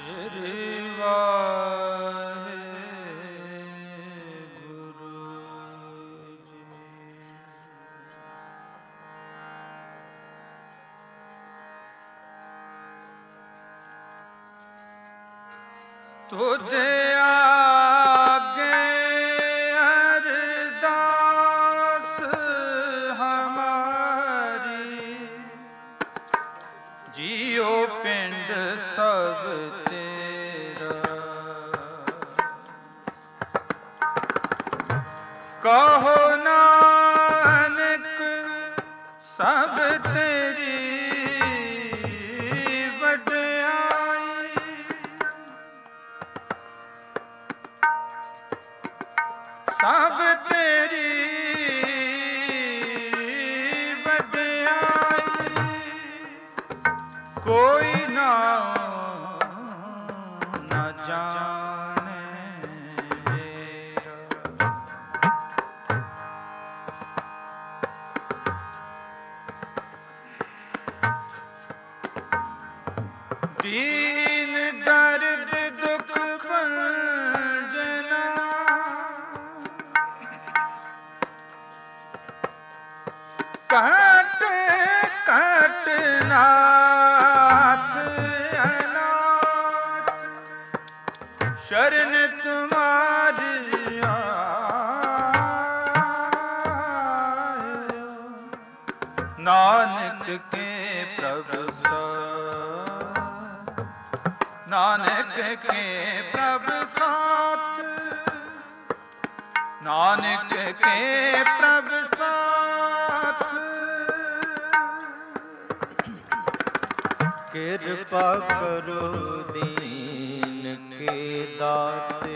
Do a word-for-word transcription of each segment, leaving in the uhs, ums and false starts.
ਸ੍ਰੀ ਵਾਹਿਗੁਰੂ ਜੀ। ਤੁਧ ਆਗੇ ਅਰਦਾਸ ਹਮਾਰੀ, ਜੀਉ ਪਿੰਡ ਸਭ ਤੇਰਾ। ਕਹੋ ਨਾਨਕ ਸਭ ਤੇਰੀ ਵਡਿਆਈ, ਸਭ ਤੇਰੀ ਵਡਿਆਈ, ਕੋਈ ਨਾ ਨਾ ਜਾਣੇ ਮੇਰਾ। ਦੀਨ ਦਰਦ ਦੁਖ ਭੰਜਨਾ, ਘਟ ਘਟ ਨਾਥ ਅਨਾਥ, ਸ਼ਰਨ ਤੁਮਾਰੀ ਆਇਓ। ਨਾਨਕ ਕੇ ਪ੍ਰਭ ਸਾਥ, ਨਾਨਕ ਕੇ ਪ੍ਰਭ ਸਾਥ, ਨਾਨਕ ਕੇ ਪ੍ਰਭ ਸਾਥ। ਕਿਰਪਾ ਕਰੋ ਦੀਨ ਕੇ ਦਾਤੇ,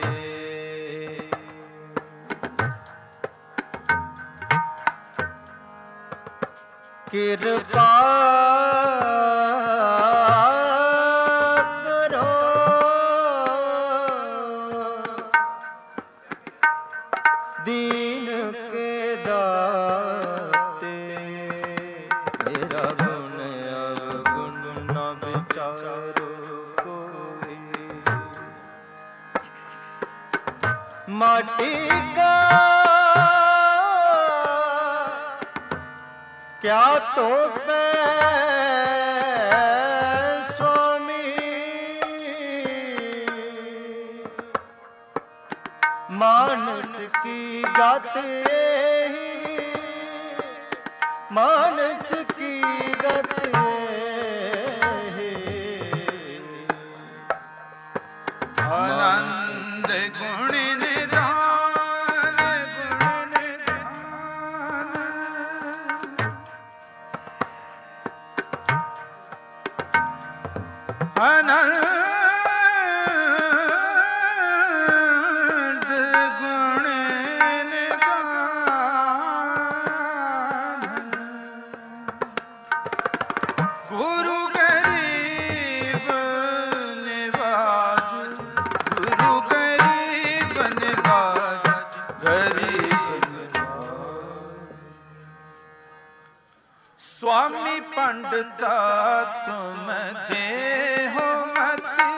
ਕਿਰਪਾ ਕਰੋ ਦੀਨ ਕੇ ਦਾਤੇ। ਮੇਰਾ ਗੁਣ ਅਵਗੁਣ ਨਾ ਵਿਚਾਰੋ ਕੋਈ, ਮਾਟੀ ਕਾ ਕਿਆ ਤੋਪੇ ਸੁਆਮੀ, ਮਾਨਸ ਕੀ ਗਾਤੇ, ਮਾਨਸ ਕੀ ਗਾਤੇ। ਆਨੰਦ ਗੁਣ ਨਿਧਾਨ, ਗੁਣ ਨਿਧਾਨ, ਆਨੰਦ ਗੁਣ ਨਿਧਾਨ। ਗੁਰੂ ਗਰੀਬ ਨਿਵਾਜ, ਗੁਰੂ ਗਰੀਬ ਨਿਵਾਜ, ਗਰੀਬ ਨਿਵਾਜ। ਸੁਆਮੀ ਪੰਡਤਾ ਤੁਮ ਦੇਹੋ ਮਤੀ,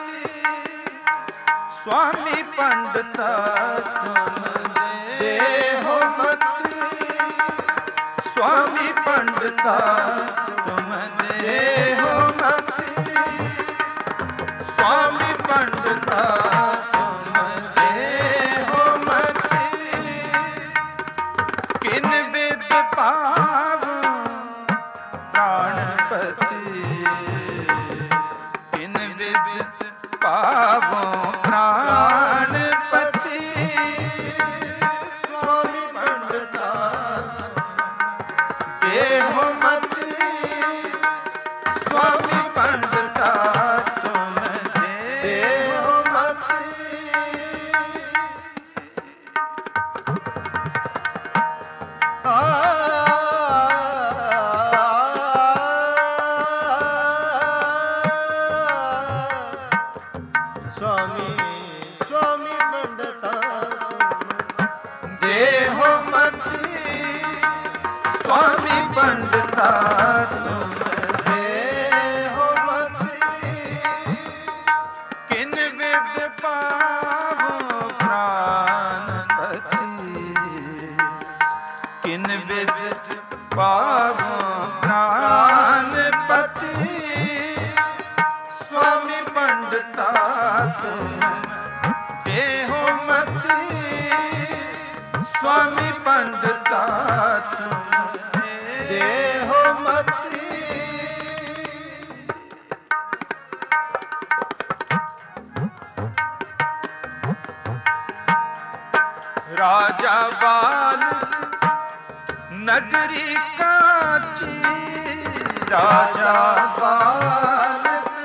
ਸੁਆਮੀ ਪੰਡਤਾ ਤੁਮ ਦੇਹੋ ਮਤੀ, ਸੁਆਮੀ ਪੰਡਤਾ ਤੁਮ ਦੇਹੋ ਮਤੀ, ਸੁਆਮੀ ਪੰਡਤਾ ਤੁਮ ਦੇਹੋ ਮਤੀ। ਕਿਨ ਬਿਦ ਪਾਵ ਪ੍ਰਾਣਪਤੀ, ਕਿਨ ਬਿਦ ਪਾਵੋ ਪ੍ਰਾਣਪਤੀ। ਸੁਆਮੀ ਪੰਡਤਾ ਦੇਹੋ ਮਤੀ, ਸੁਆਮੀ ਪੰਡਤਾ ਤੁਮ ਦੇਹੋ ਮਤੀ। राजा बाल नगरी काची, राजा बाल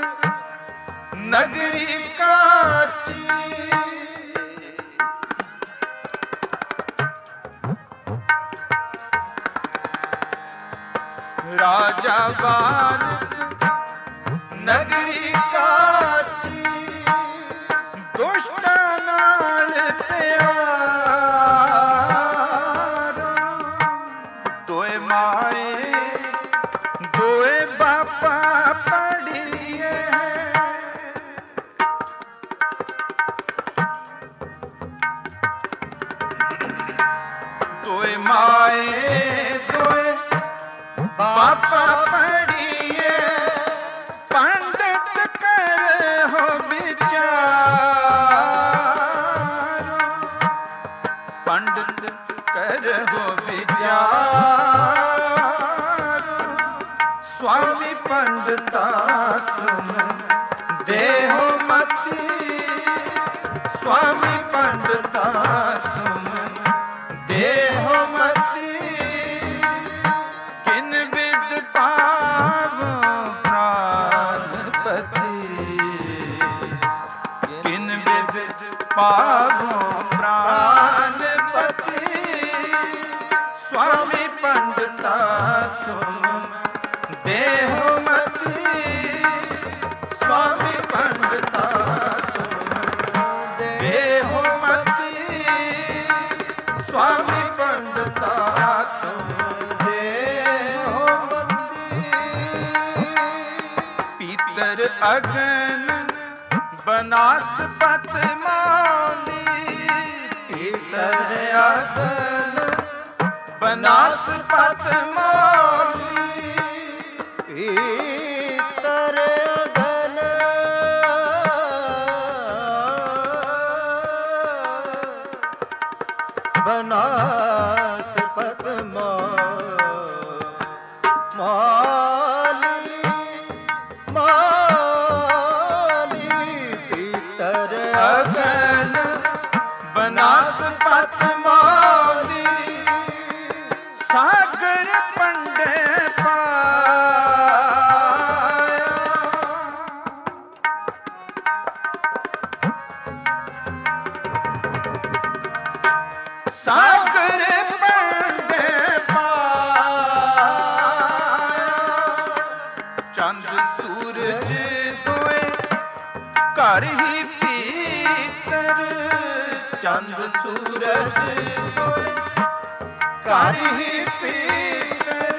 नगरी काची। राजा बाल नगरी काची, दुष्ट नाल प्यारा, दोए माए दोए बापा पड़िए, दोए माए दोए बापा पड़िए, पंडित कर हो विचार, पंडित कर हो विचार, स्वामी पंडिता तुम देहो मति, स्वामी पंडिता तुम देहो मति, किन विद पावो प्राणपति, किन विद पावो प्राणपति, स्वामी पंडिता तुम देहो मति, स्वामी पंडिता तुम देहो मति, स्वामी पंडिता तुम देहो मति। पीतर अगन बनासपत मौली, पीतर अगन बनासपत मौली, पीतर अगन बनासपत मौली, मौली, पीतर अगन बनासपत मौली, सागर पंडे पाया, सागर पंडे पाया, चंद सूरज दोए कर ही पीतर, चंद सूरज दोए कर ही पीतर,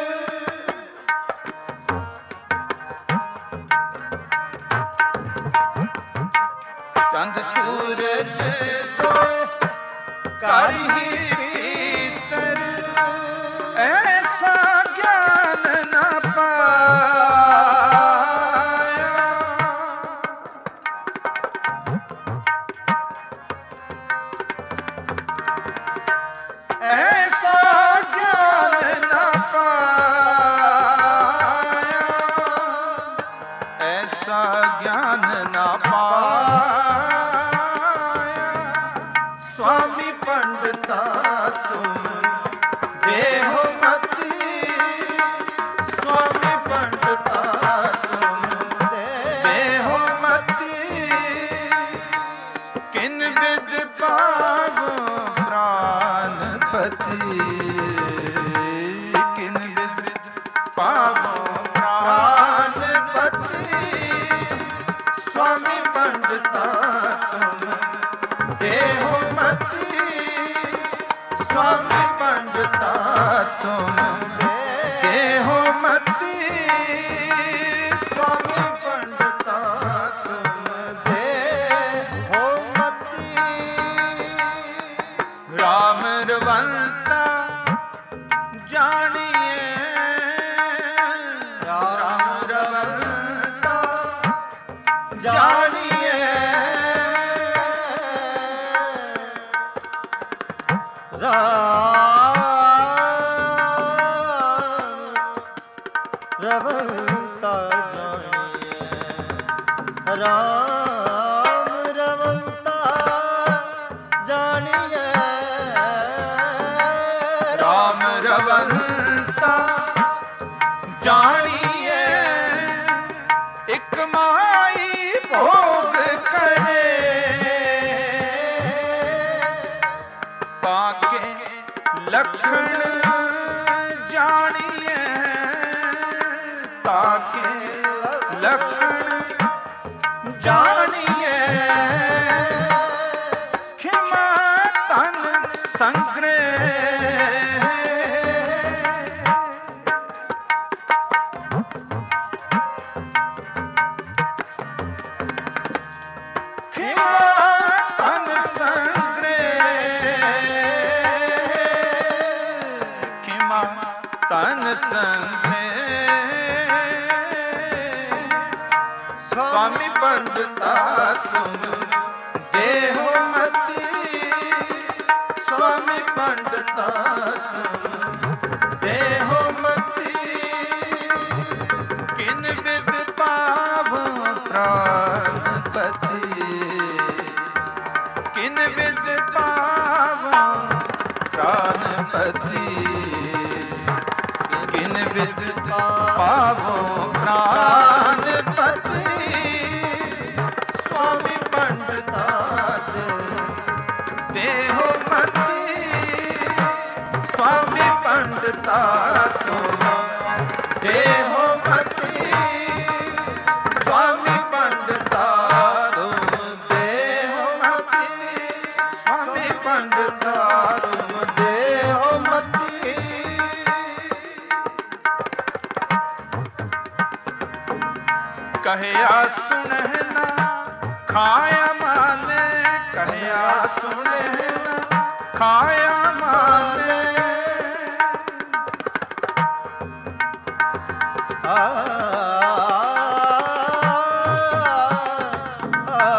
चंद सूरज दोए कर ही पीतर, ऐसा ज्ञान न पाया, ऐसा ज्ञान न पाया, ऐसा ज्ञान न पाया, स्वामी पंडिता तुम देहो मति, स्वामी पंडिता तुम देहो मति, किन विद पावो प्राणपति, किन विद पावो प्राणपति, स्वामी पंडिता तुम देहो मति, स्वामी पंडिता तुम देहो मति, स्वामी पंडिता तुम देहो मति। राम रवंता जानिए, राम रवंता जानिए, राम रवंता जानिए, राम रवंता जानिए, ਸੰਤੇ स्वामी पंडिता तुम देहो मति स्वामी पंडिता तुम देहो मति किन विद पावो प्राणपति किन विद पावो प्राणपति किन विद पावो प्राणपति स्वामी पंडिता देहो मति स्वामी पंडिता देहो मति स्वामी पंडिता देहो मति स्वामी पंडिता देहो मति कहया सुनहना खाया माने कहया सुने न खाया माने आ, आ, आ,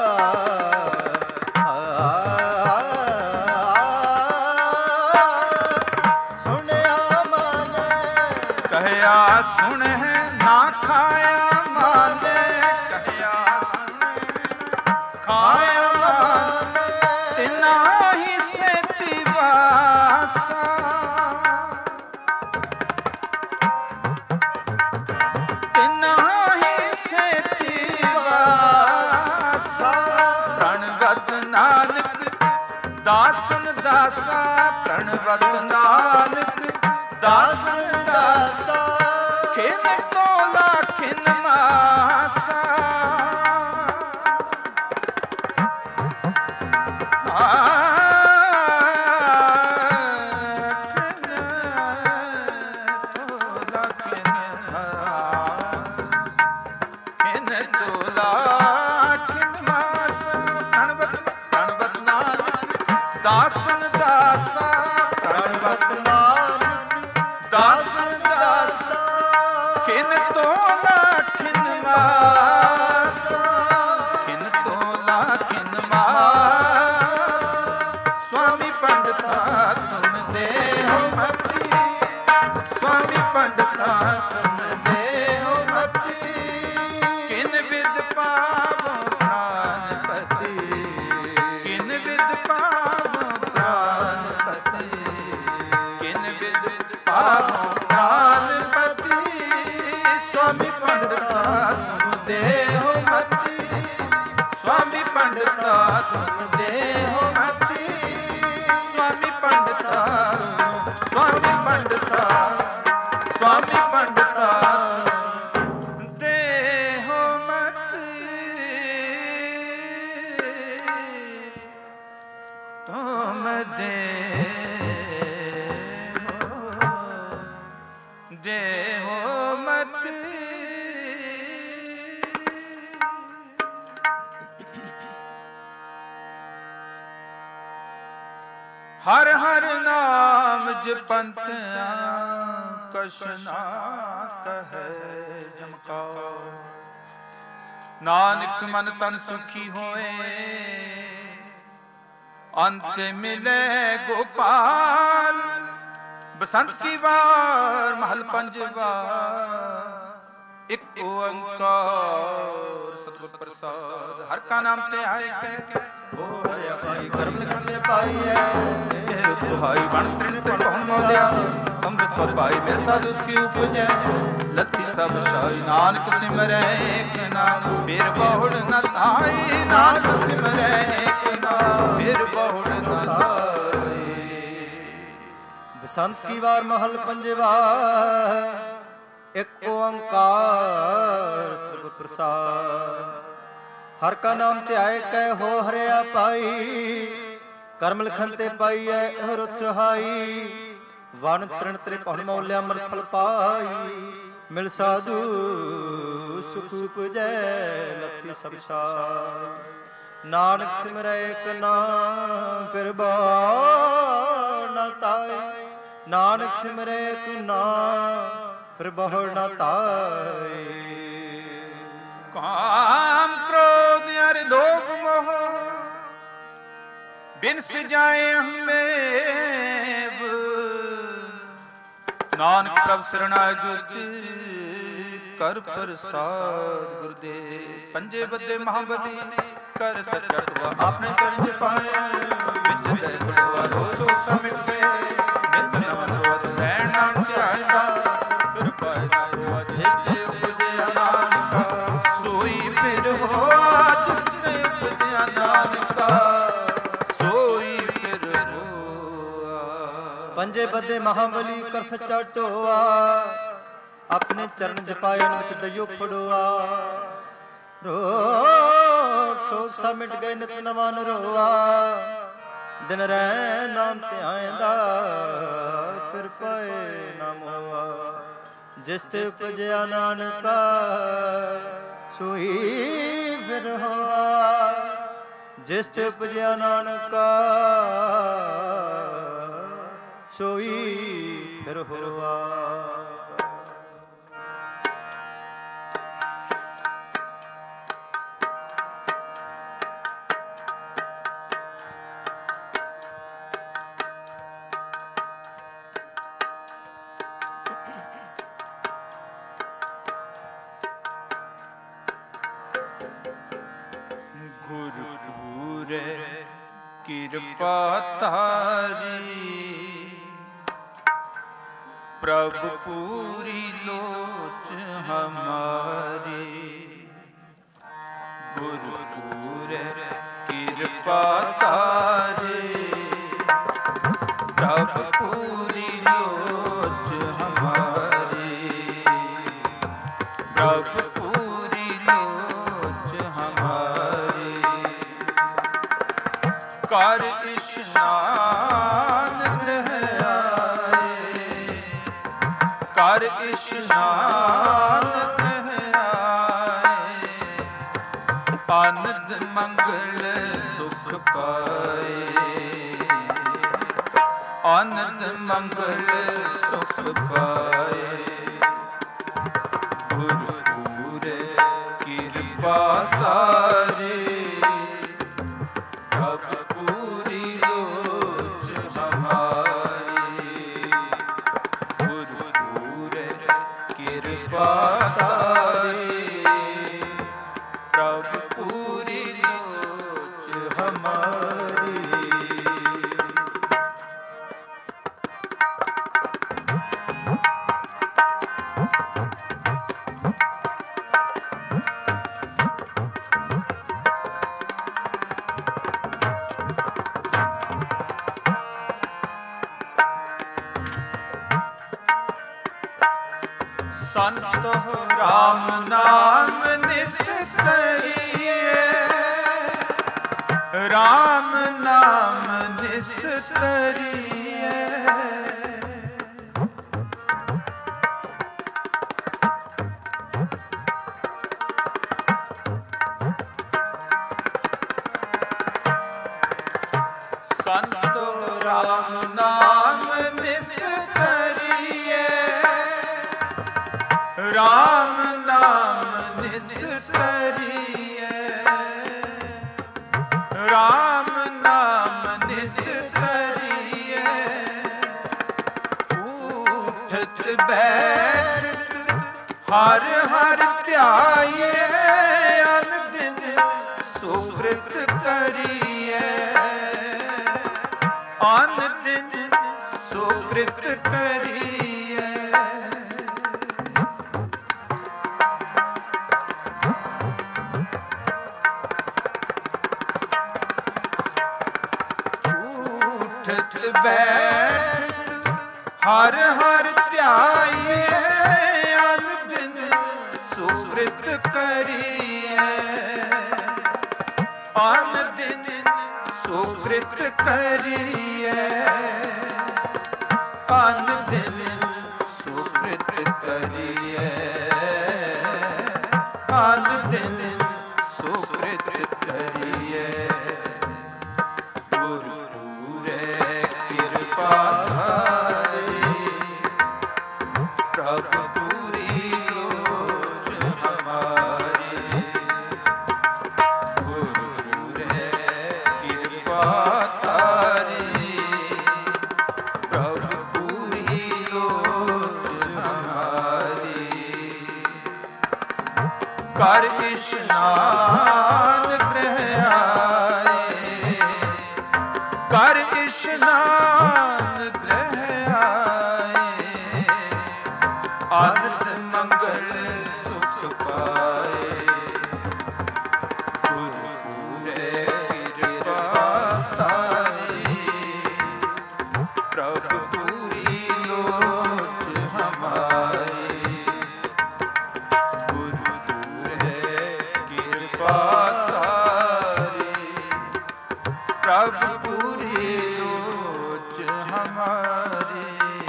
सुनया माने कहया सुने ना खाया माने कहया खाया तिना ही से तिवासा तिना ही से तिवासा प्रणवत नानक दासन दासा प्रणवत नानक दासन दासा किन तोला किन मासा दासन दासा प्रणवत नानक दासन दासा किन तोला किन मासा किन तोला किन मासा स्वामी पंडिता तुम देहो मति स्वामी पंडिता तुम देहो मति किन विद पावो प्राणपति किन विद पावो प्राणपति किन विद पावो प्राणपति स्वामी पंडिता तुम देहो मति स्वामी पंडिता तुम देहो मति स्वामी पंडिता स्वामी पंडिता स्वामी पंडिता देहो मति तुम देहो देहो मति हर हर नाम जपंत कशना कहे जमकाओ नानक मन तन सुखी होए अंत मिले गोपाल बसंत की वार महल पंजवा एक ओंकार सतगुर प्रसाद हर का नाम ते आए कह ओ हरिया पाई कर्म लिखन ले पाई है रुत सुहाई बन तृण ते पहुँच दिया अमृत पर पाई मेरे साथ उसकी उपजै लती सब शाही नानक सिमरै एक नाम फिर बहुड़ न ताई नानक सिमरै एक नाम फिर बहुड़ न ताई बसंत की वार महल पंजवा एक ओंकार सतगुर प्रसाद हर का नाम ते आए कह हो हरिया पाई कर्म लिखन ते पाई है रुत सुहाई वण तृण त्रे पहुन मौलिया अमृत फल पाई मिल साधु सुख उपजै लथी सब साई नानक सिमरै एक नाम फिर बार न ताई ਨਾਨਕ ਸਿਮਰੇ ਕੋ ਨਾਮ ਫਿਰ ਬਹੁੜ ਨਾ ਧਾਏ। ਕਾਮ ਕ੍ਰੋਧ ਅਰ ਲੋਭ ਮੋਹ ਬਿਨਸ ਜਾਏ ਹਮੇਵ। ਨਾਨਕ ਪ੍ਰਭ ਸਰਣਾ ਜੁਤੀ ਕਰ ਪ੍ਰਸਾਦ ਗੁਰਦੇਵ। ਪੰਜੇ ਬੱਦੇ ਮਹਾਬਲੀ ਕਰ ਸੱਚਾ ਟੁਆ ਆਪਣੇ ਚਰਨ ਚ ਪਾਇਆ। ਵਿੱਚ ਦੇ ਟੁਆ ਰੋ ਸੋ ਸਮਿਟ ਗਏ ਨਿਤ ਨਵ ਨਵ ਰਹਿਣ ਨਾਮ ਧਿਆਨ ਦਾ। ਫਿਰ ਪਾਏ ਜਿਸ ਤੇ ਉਪਜਿਆ ਨਾਨਕਾ ਸੋਈ ਫਿਰ ਹੋਆ। ਜਿਸ ਤੇ ਉਪਜਿਆ ਨਾਨਕਾ ਸੋਈ ਫਿਰ ਹੋਆ। ਪੰਜੇ ਬੱਦੇ ਮਹਾਬਲੀ ਕਰ ਸੱਚਾ ਟੋਆ ਆਪਣੇ ਚਰਨ ਜਪਾਇਨ ਵਿੱਚ ਦਇਓ ਫੜੋਆ। ਰੋਗ ਸੋਗ ਸਭ ਮਿਟ ਗਏ ਨਿਤ ਨਵਾਂ ਨਰੋਆ। ਦਿਨ ਰਹਿ ਨਾਮ ਧਿਆਇਂਦਾ ਫਿਰ ਪਾਏ ਨਾ ਮੋਆ। ਜਿਸ ਤੇ ਉਪਜਿਆ ਨਾਨਕਾ ਸੋਈ ਫਿਰ ਹੋਆ। ਜਿਸ ਤੇ ਉਪਜਿਆ ਨਾਨਕਾ ਸੋਈ ਫਿਰ ਹੋਆ। ਕਿਰਪਾ ਤਾਰੀ ਪ੍ਰਭ ਪੂਰੀ ਲੋਚ ਹਮਾਰੀ। ਗੁਰੂ ਪੂਰੇ ਕਿਰਪਾ ਤਾਰੀ ਪ੍ਰਭ ਪੂਰੀ ਲੋਚ ਹਮਾਰੀ। ਪ੍ਰਭ ਪੂਰੀ ਲੋਚ ਹਮਾਰੀ। ਕਰ ਇਸ਼ਨਾਨ ਗ੍ਰਹਿ ਆਏ। ਕਰ ਇਸ਼ਨਾਨ ਗ੍ਰਹਿ ਆਏ। ਆਨੰਦ ਮੰਗਲ ਸੁਖ ਪਾਏ। ਆਨੰਦ ਮੰਗਲ ਸੁਖ ਪਾਏ। ਗੁਰੂ ਪੂਰੇ ਕਿਰਪਾ ਤਾਰੇ ਸੰਤੋ ਰਾਮ ਨਾਮ ਨਿਸਤਰੀਏ। ਰਾਮ ਨਾਮ ਨਿਸਤਰੀਏ। ਸੰਤੋ ਰਾਮ ਨਾਮ ਨਿਸਤਰੀਏ। ਰਾਮ ਨਾਮ ਨਿਸਤਰੀਏ। ਰਾਮ ਨਾਮ ਨਿਸਤਰੀਏ। ਊਠਤ ਬੈਠ ਹਰ ਹਰ ਧਿਆਈਏ। ਅਨ ਦਿਨ ਸੁਕ੍ਰਿਤ ਕਰੀਏ। ਅਨ ਦਿਨ ਸੁਕ੍ਰਿਤ ਕਰੀਏ। ਬੈਠ ਹਰ ਹਰ ਧਿਆਈਏ। ਅਨ ਦਿਨ ਸੁਕ੍ਰਿਤ ਕਰੀਏ। ਅਨ ਦਿਨ ਸੁਕ੍ਰਿਤ ਕਰੀਏ। ਅਨ ਦਿਨ ਸੁਕ੍ਰਿਤ ਕਰੀਏ। ਅਨ ਦਿਨ ਸੁਕ੍ਰਿਤ ਕਰੀਏ। ਗੁਰੂ ਪੂਰੇ ਕਿਰਪਾ ਧਾਰੇ ਕਰ ਇਸ਼ਨਾਨ ਗ੍ਰਹਿ ਆਏ, ਕਰ ਇਸ਼ਨਾਨ ਗ੍ਰਹਿ ਆਏ, ਆਦਿਤ ਮੰਗਲ ਸੁਖ ਪਾਏ, ਗੁਰ ਪੂਰੇ ਕਿਰਪਾ ਤਾਰੀ, ਪ੍ਰਭ ਪੂਰੀ ਲੋਚ ਹਮਾਰੀ, ਗੁਰ ਪੂਰੇ ਕਿਰਪਾ ਤਾਰੀ, ਪ੍ਰਭ ਪੂਰੀ ਲੋਚ ਹਮਾਰੀ।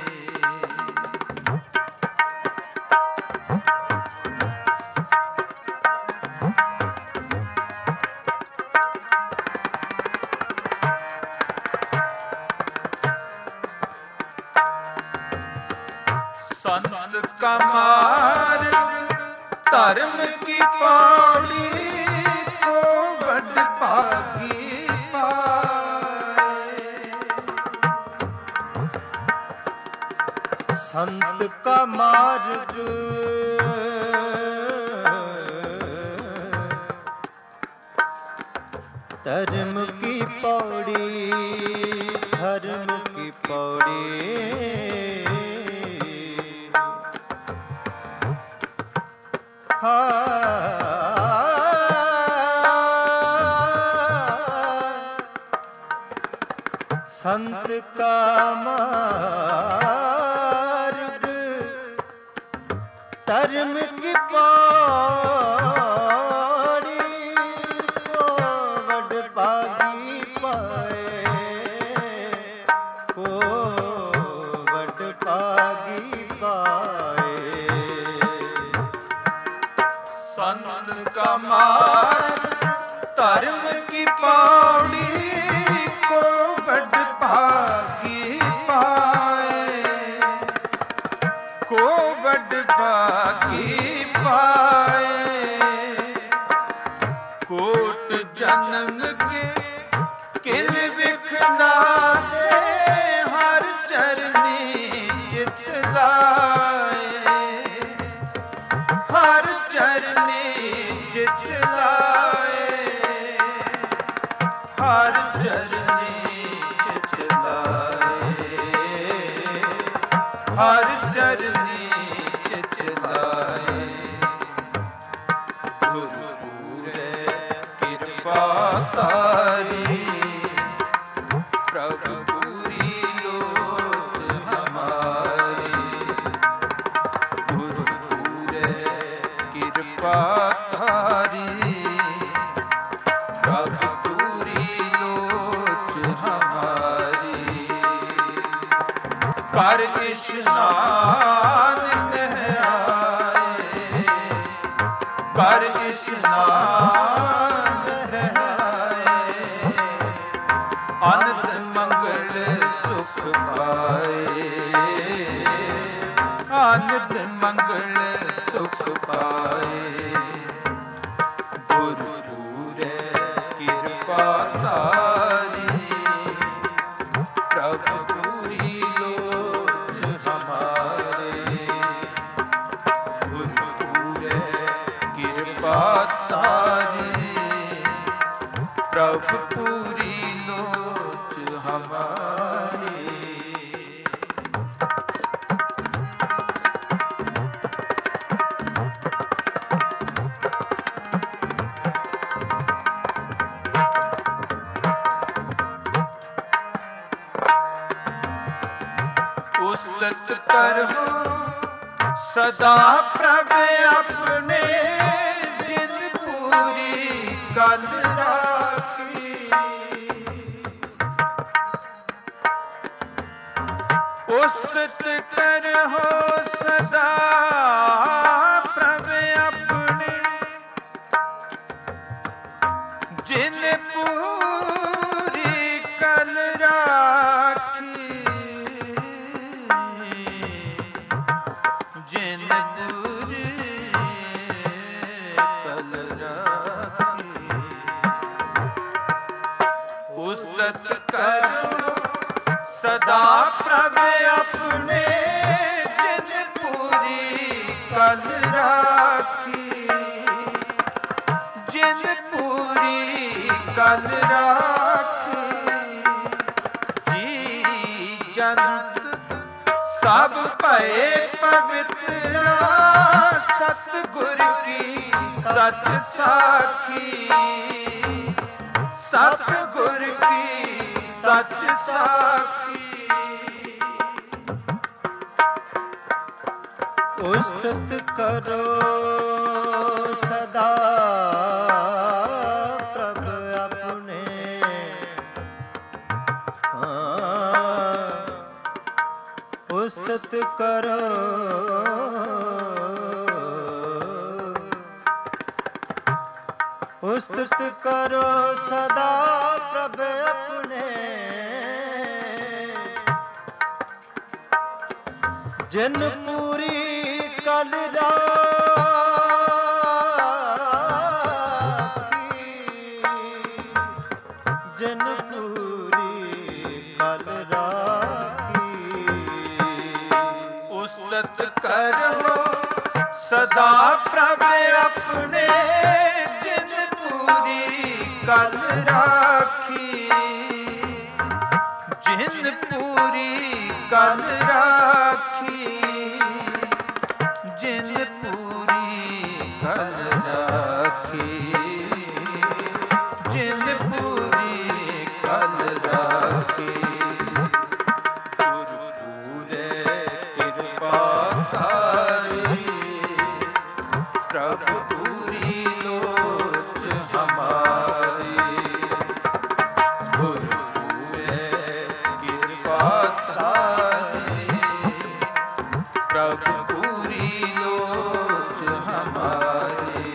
संत का मार्ग धर्म की पौड़ी को बड़ भागी पाए। संत का मार्ग धर्म की पौड़ी, धर्म की पौड़ी, संत का मार्ग धर्म की पौड़ी को बड़ भागी पाए, को बड़ भागी पाए। संत का मार्ग धर्म की पौड़ी को बड़ भागी पाए, को बड़ भागी पाए। कोट जन्म के किल विखना से हर चरनी चित लाए, हर चरनी चित लाए, हर चरनी चित लाए, हर चरनी चित लाए। गुरु पूरे कृपा तारी, प्रभु पूरी लोच हमारी, गुरु पूरे कृपा तारी, प्रभु पूरी लोच हमारी। कर इशनान गृह आए, कर इशनान गृह आए, अनंत मंगल सुख पाए, अनंत मंगल सुख पाए। गुरु पूरे कृपा तारी, प्रभु पूरी लोच हमारे, गुरु पूरे कृपा तारी, प्रभु पूरी लोच हमारी। उस्तत करहु सदा प्रभ अपने, जिन पूरी कल राखी। उस्तत करहु सदा प्रभ अपने, जिन पूरी कल राखी, जिन पूरी कल राखी। उस्तत करो सदा प्रभ अपने, जिन पूरी कल राखी। ਜਿਨ ਪੂਰੀ ਕਲ ਰਾਖੀ, ਜੀ ਜੰਤ ਸਭ ਭਏ ਪਵਿੱਤਰਾ, ਸਤਿਗੁਰ ਕੀ ਸਚ ਸਾਖੀ, ਸਤਿਗੁਰ ਕੀ ਸਚ ਸਾਖੀ। ਉਸਤਤ ਕਰੋ ਸਦਾ ਪ੍ਰਭ ਆਪਣੇ, ਉਸਤਤ ਕਰੋ ਉਸਤਤ ਕਰੋ ਸਦਾ ਪ੍ਰਭ ਆਪਣੇ, ਜਿਨ ਪੂਰੀ ਕਲ ਰਾਖੀ, ਜਿਨ ਪੂਰੀ ਕਲ ਰਾਖੀ। ਉਸਤਤ ਕਰੋ ਸਦਾ ਪ੍ਰਭ ਆਪਣੇ, ਜਿਨ ਪੂਰੀ ਕਲ ਰਾਖੀ, ਜਿਨ ਪੂਰੀ ਕਲ ਰਾਖੀ, ਜਿਨ ਪੂਰੀ ਕਲ ਰਾਖੀ, ਜਿਨ ਪੂਰੀ ਕਲ ਰਾਖੀ। ਗੁਰੂ ਪੂਰੇ ਕਿਰਪਾ ਕਰੀ, ਪ੍ਰਭ ਪੂਰੀ ਲੋਚ ਹਮਾਰੀ, ਗੁਰੂ ਪੂਰੇ ਕਿਰਪਾ ਕਰੀ, ਪ੍ਰਭ ਪੂਰੀ ਲੋਚ ਹਮਾਰੀ।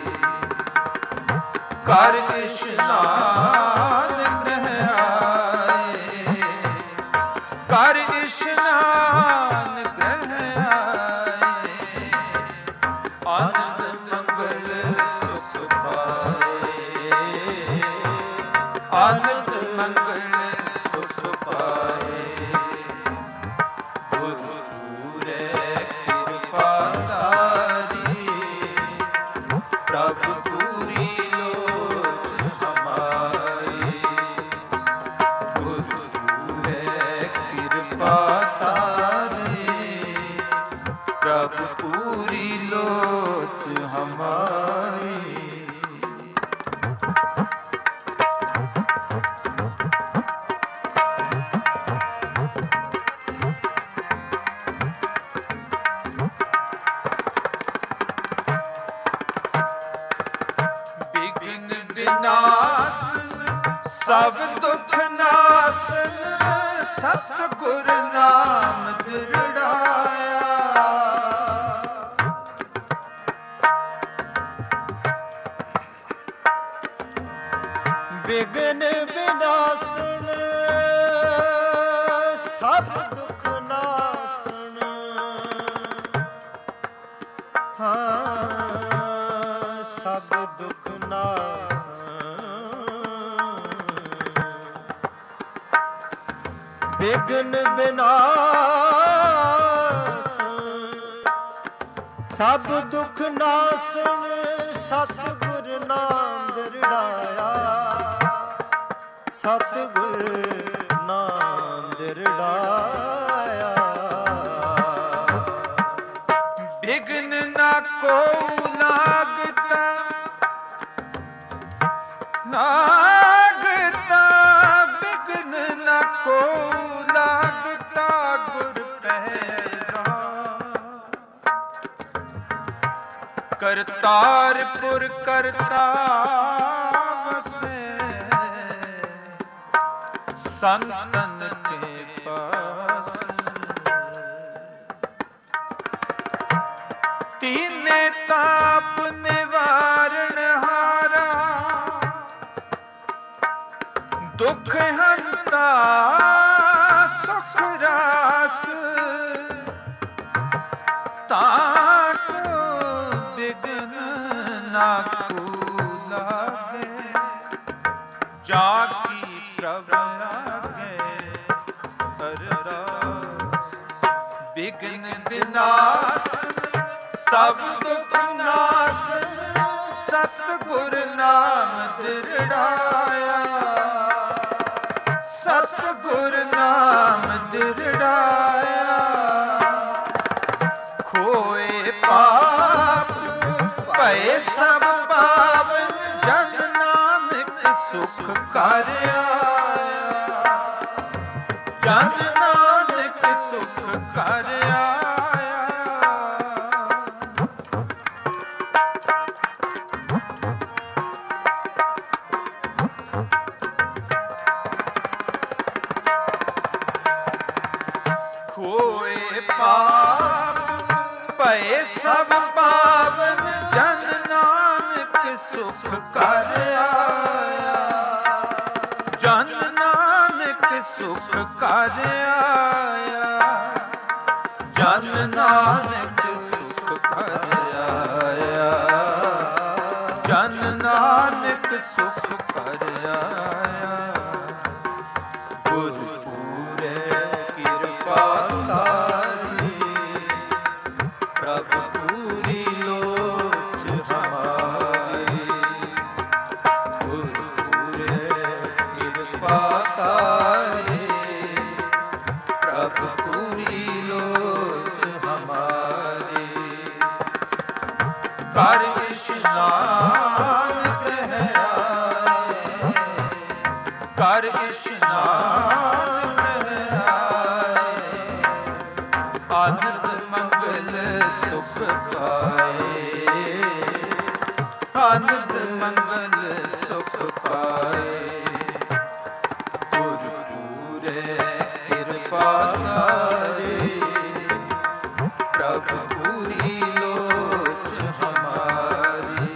ਕਰ ਇਸ਼ਨਾਨ ਗ੍ਰਹਿ ਆਏ, ਕਰ ਇਸ਼ਨਾਨ ਗ੍ਰਹਿ ਆਏ, ਆਨੰਦ ਮੰਗਲ ਸੁਖ ਪਾਏ, ਆਨੰਦ ਮੰਗਲ ਸੁਖ ਪਾਏ। ਗੁਰੂ ਪੂਰੇ ਕਿਰਪਾ ਕਰੀ, ਪ੍ਰਭ ਪੂਰੀ ਲੋਚ ਹਮਾਰੀ, ਗੁਰੂ ਪੂਰੇ ਕਿਰਪਾ ਕਰੀ, ਪ੍ਰਭ ਪੂਰੀ ਲੋਚ ਹਮਾਰੀ। ਬਿਘਨ ਵਿਨਾਸ਼ਨ ਸਭ ਦੁਖ ਨਾਸ਼ਨ, ਸਤਿਗੁਰ ਨਾਮ ਦ੍ਰਿੜਾਇਆ, ਬਿਘਨ ਵਿਨਾਸ਼ਨ ਸਭ ਦੁਖ ਨਾਸ਼ਨ, ਹਾਂ ਸਭ ਦੁਖ ਨਾਸ਼ਨ, ਬਿਘਨ ਵਿਨਾਸ਼ਨ ਸਭ ਦੁਖ ਨਾਸ਼ਨ, ਸਤਿਗੁਰ ਨਾਮ ਦ੍ਰਿੜਾਇਆ, ਸਤਿਗੁਰ ਨਾਮ ਦ੍ਰਿੜਾਇਆ। ਬਿਘਨ ਨਾ ਕੋ ਲਾਗਤਾ, ਲਾਗਤਾ ਬਿਘਨ ਨਾ ਕੋ ਲਾਗਤਾ, ਗੁਰ ਪਹਿਰਾ ਕਰਤਾਰਪੁਰ ਕਰਤਾ ਵਸੇ, ਸੰਤਨ ਕੇ ਪਾਸ। ਤੀਨੇ ਤਾਪ ਨਿਵਾਰਨ ਹਾਰਾ, ਦੁਖ ਹੰਤਾ ਸੁਖ ਰਾਸ, ਤਾਕੋ ਬਿਘਨ ਨਾ ਕੋ ਲਾਗੇ, ਜਾ ਕੀ ਪ੍ਰਭ ਆਗੇ ਅਰਦਾਸ। ਬਿਘਨ ਵਿਨਾਸ਼ ਸਭ ਦੁਖ ਨਾਸ, ਸਤਿਗੁਰ सतगुर नाम दिरड़ाया, सतगुर नाम दिरड़ाया। खोए पाप भय सब पावन, जन नानक सुख कर आया, जन नानक सुख कर आया। खोए पाप भय सब पावन, जन नानक सुख कर आया, जन नानक सुख कर आया, जन नानक सुख कर आया, जन नानक सुख कर आया। गुरु पूरे कृपा तारी, प्रभु पूरी लोच हमारी। गुरु पूरे कृपा तारी, प्रभु पूरी लोच हमारी। कर इशनान ग्रह आए, कर इशनान ग्रह आए। आनंद मंगल सुख पाए, आनंद मंगल सुख पाए। गुरु पूरे कृपा तारी, प्रभु पूरी लोच हमारी।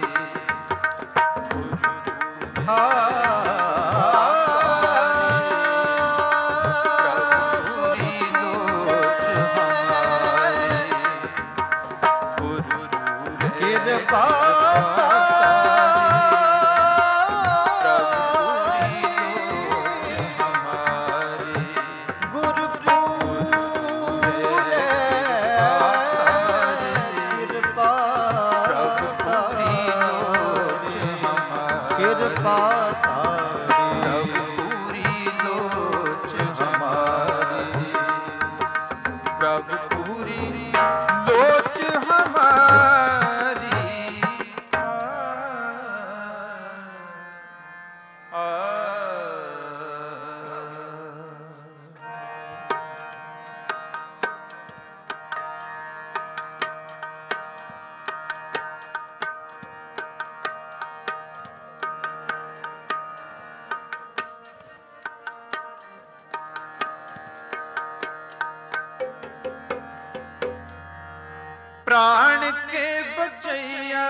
प्राण के बचैया,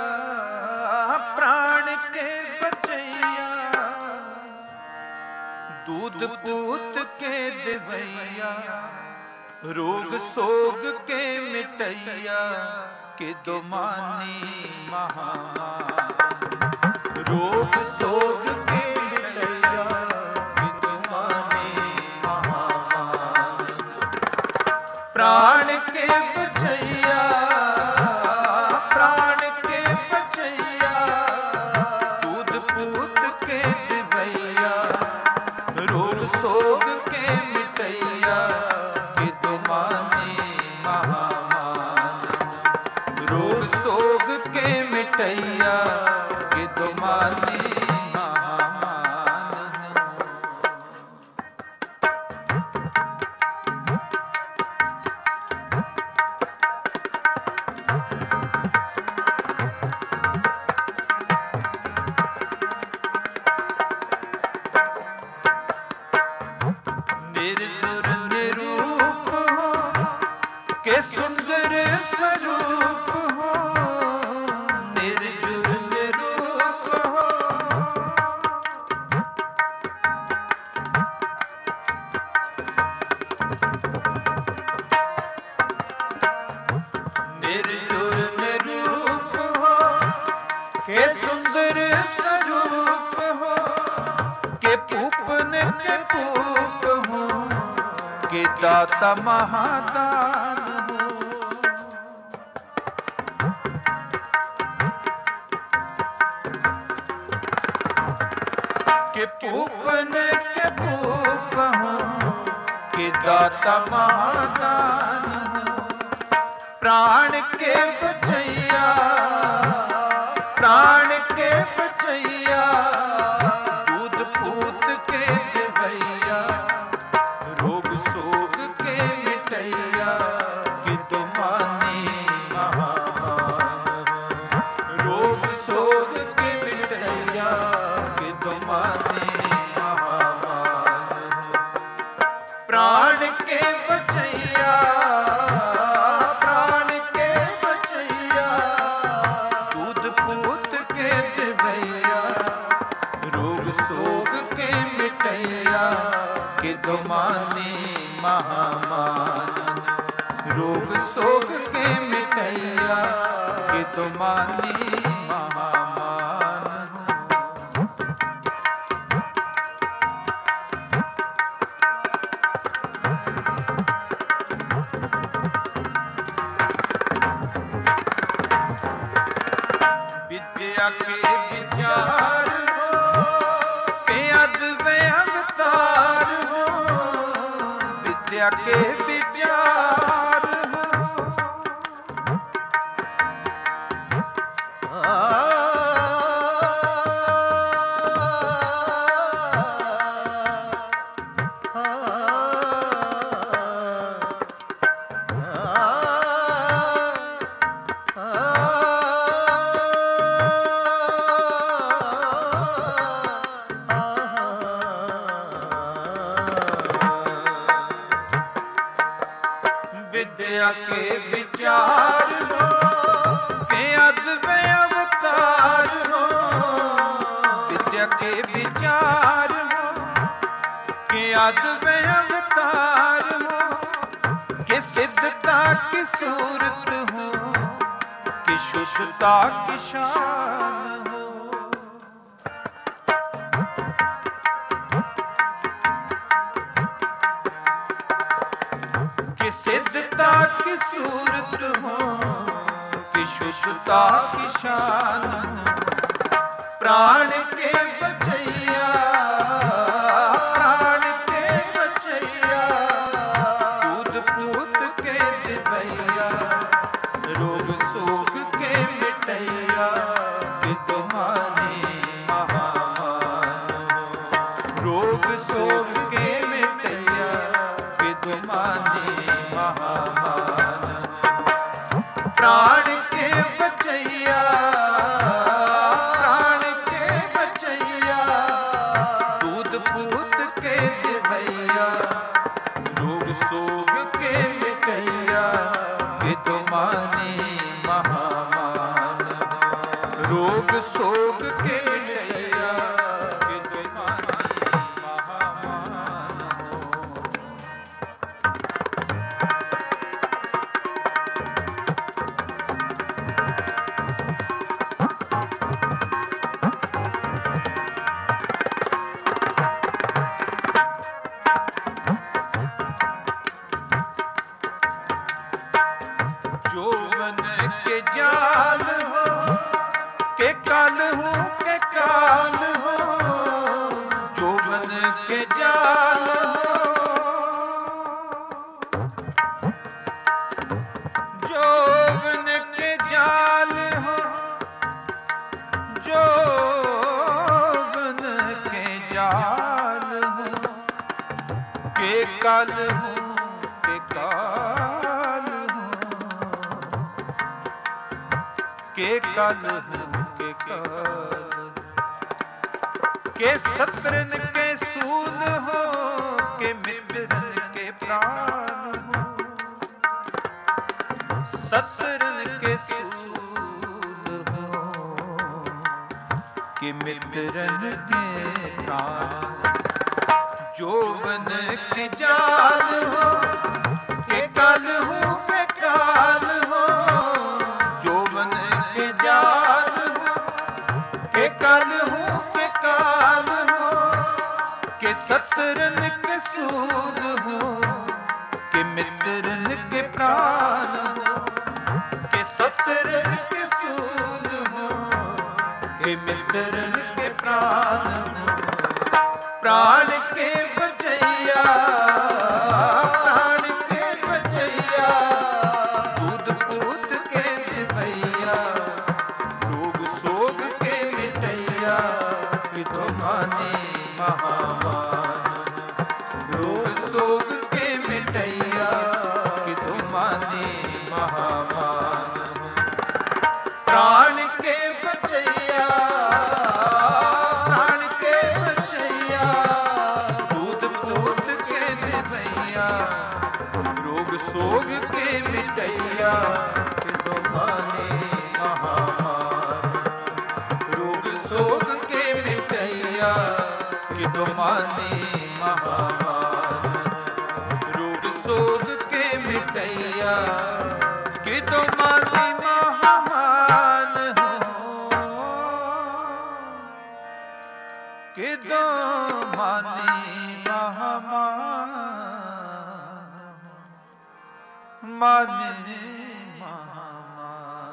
प्राण के बचैया, दूध पूत के दिवैया, रोग सोग के मिटैया, के दो मानी महामान। रोग सोग के मिटैया, के दो मानी महामान। प्राण के बचैया, प्राण के बचैया, दूध पूत के दिवैया, रोग सोग के मिटैया, के दो मानी महामान। रोग सोग के मिटैया, के दो मानी महामान। निर्सुर निरूप हो, के सुंदर स्वरूप हो। निर्जुर निरूप हो, निर्जुर निरूप हो, के सुंदर स्वरूप हो। के पूपन के पूप हो, के दाता महादान हो। के पूपन के पूप हूँ, कि दाता महादान हूँ। प्राण के बचैया, प्राण के बचैया, दूध पूत के देवैया, रोग सोग के मिटैया, कि तुम्हारी महामान। रोग सोग के मिटैया, कि तुम्हारी महामान। प्राण के बचैया, प्राण के बचैया, दूध पूत के देवैया, रोग सोग के मिटैया, कि तुम्हारी महामान। रोग सोग के मिटैया, कि तुम्हारी महामान। विद्या के विचार हो, के अद्भुत अवतार हो। विद्या के विचार हो, विद्या के विचार हो, के अद्भुत अवतार हो। विद्या के विचार हो, के अद्भुत अवतार हो। के सिद्धता की सूरत हो, कि शुद्धता की शान हो। कि सिद्धता की सूरत हो, कि शुद्धता की शान हो। प्राण के बचैया, प्राण के बचैया, दूध पूत के देवैया, रोग सोग के मिटैया, कि तुम्हारी महामान। रोग सोग के मिटैया, कि तुम्हारी महामान। प्राण के बचैया, प्राण के बचैया, दूध पूत के देवैया, रोग सोग के मिटैया, कि तुम्हारी महामान। रोग सोग के मिटैया, कि तुम्हारी महामान। जोवन के जाल हो, के काल हो, के काल हो। जोवन के जाल हो, जोवन के जाल हो, जोवन के जाल हो। के काल हो, के काल हो। के काल हो, के काल। के शस्त्रन के सूल हो, के मित्रन के प्राण हो। शस्त्रन के सूल हो, के मित्रन के प्राण। जोवन के जाल हो, के काल हो, के काल हो। जोवन के जाल हो, के काल हो, के काल हो। के शस्त्रन के सूल हो, के मित्रन के प्राण हो। के शस्त्रन के सूल हो, के मित्रन के प्राण हो। प्राण के बचैया, प्राण के बचैया, दूध पूत के दिवैया, रोग सोग के मिटैया, किधो माने महामान, रोग सोग के मिटैया, किधो माने महामान। प्राण के बचैया, प्राण के बचैया, दूध पूत के दिवैया, रोग सोग के मिटैया, किधो माने महामान, रोग सोग के मिटैया, किधो माने महामान, रोग सोग के मिटैया, किधो माने महामान हो, किधो माने महामान, माने महामान।